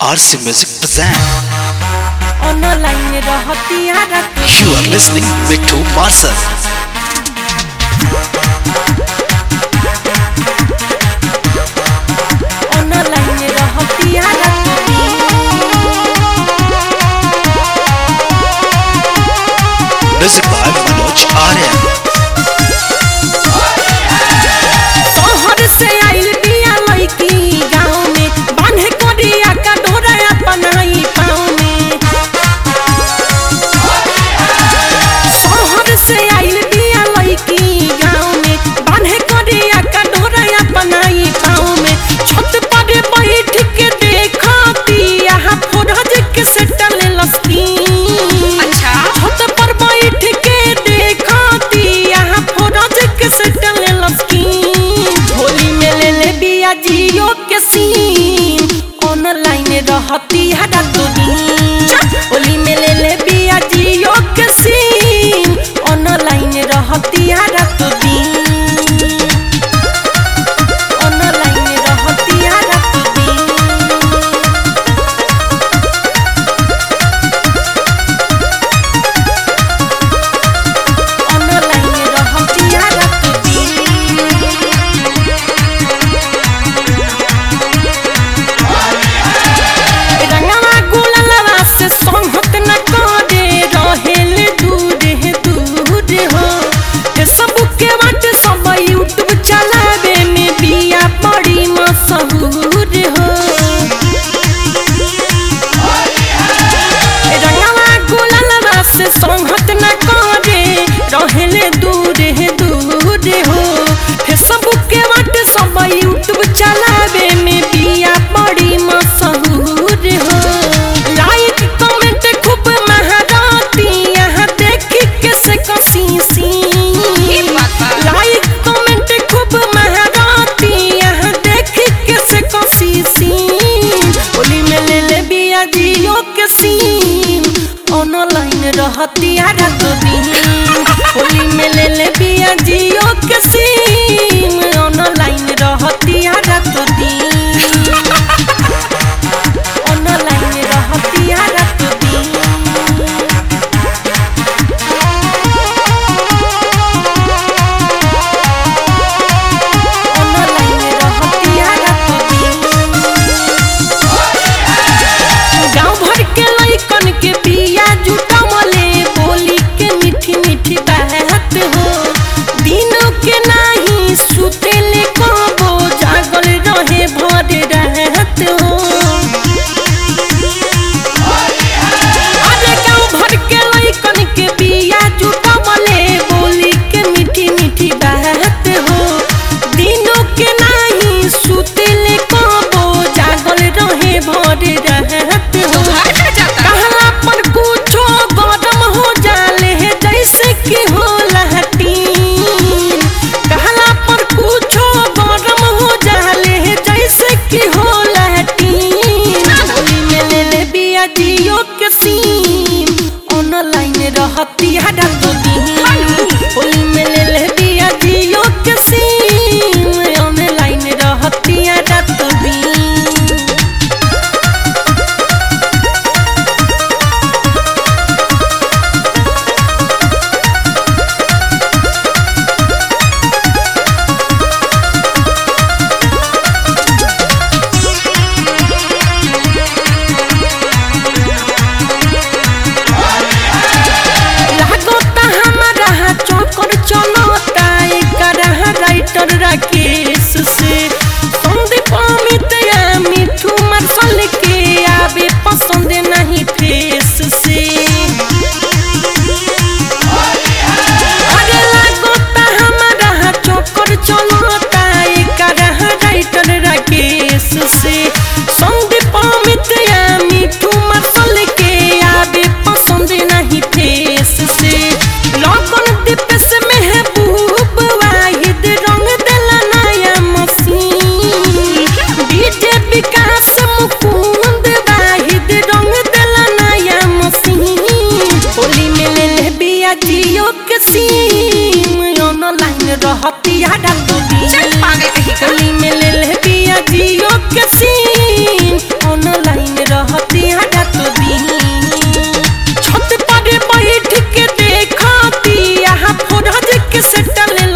RC Music present. You are listening Mittu Marcel. Music by Manoj Arya. जियो के scene online रहती है रातों दिन होली में ले ले बिया जियो के सीन ऑनलाइन रहती है रातों दिन ऑनलाइन रहती है रातों दिन ऑनलाइन रहती है रातों दिन रंगवा गुलाल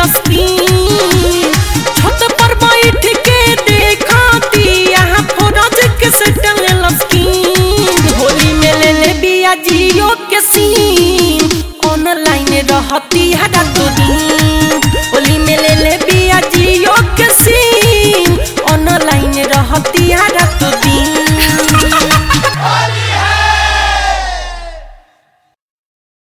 स्क्रीन छत पर बैठ के देखती यहाँ फोरज के सेटल स्क्रीन होली में ले ले बिया जियो के सीम ऑनलाइन रहती है रातों दिन होली में ले ले बिया जियो के सीम ऑनलाइन रहती है